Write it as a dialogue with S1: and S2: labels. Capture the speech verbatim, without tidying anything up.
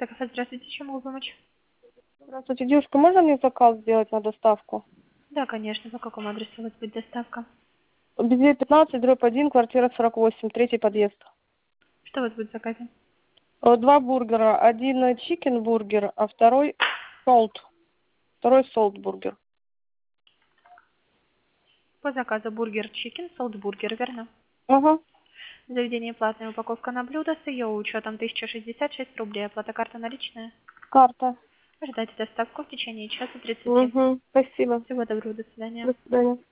S1: Кафе, здравствуйте, чем могу помочь?
S2: Здравствуйте, девушка, можно мне заказ сделать на доставку?
S1: Да, конечно. По какому адресу у вас будет доставка?
S2: Безе пятнадцать, дробь один, квартира сорок восемь, третий подъезд.
S1: Что у вас будет в заказе?
S2: Э, Два бургера. Один чикен бургер, а второй солт. Второй солт бургер.
S1: По заказу бургер чикен, солт бургер, верно?
S2: Ага.
S1: Заведение платная упаковка на блюдо с ее учетом тысяча шестьдесят шесть рублей. Оплата карта наличная.
S2: Карта.
S1: Ожидайте доставку в течение часа тридцати.
S2: Угу. Спасибо.
S1: Всего доброго, до свидания.
S2: До свидания.